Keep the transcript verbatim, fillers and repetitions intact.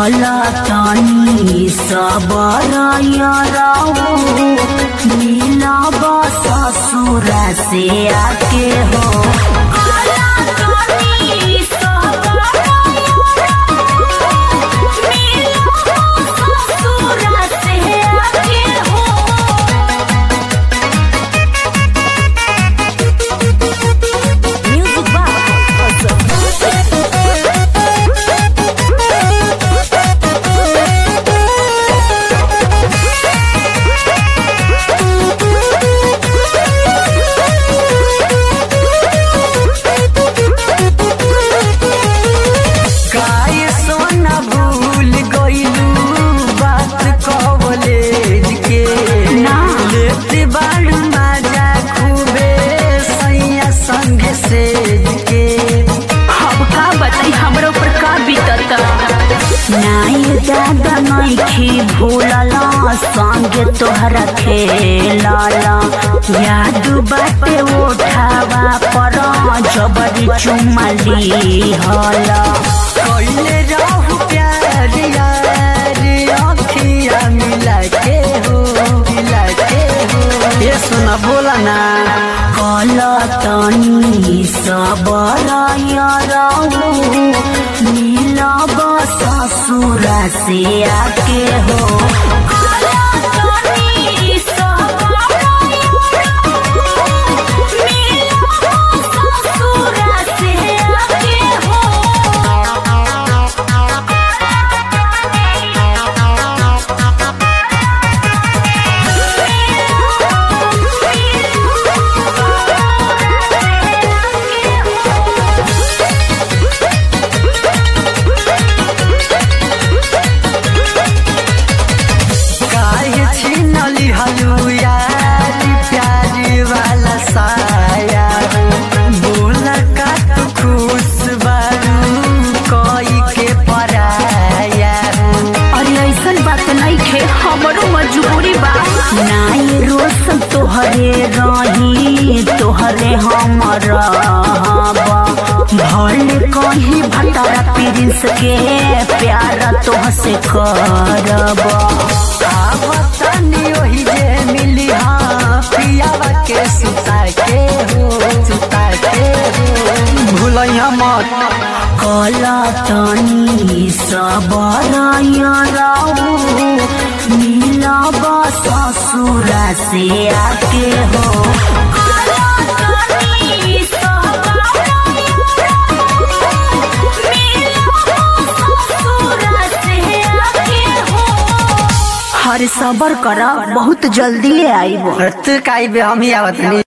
कला तानी सबर याराओ मिला ससुर से आके हो दादा नइखी भूलला संगे तोहरा खेलला याद बाटे उठावा पर जबरी चुम्मा लिहला कइले रहू प्यार यार अखिया मिला के हो मिला के हो ये सुना बोला ना कला तनी सबर याराओ मिला ससुर से आके हो हमरो मजबूरी बा नाई रोशन तोहरे रही तोहरे हमर भले कहीं भटारा प्रिंस के प्यारा तोह से करब आवतनी ओही जे मिली हाँ पियावा के सुता के हो सुता के हो भूलैया मत कला तनी सबर याराओ मिला ससुर से आके हो हर सबर करा बहुत जल्दी आई वो हम ही आवत नहीं।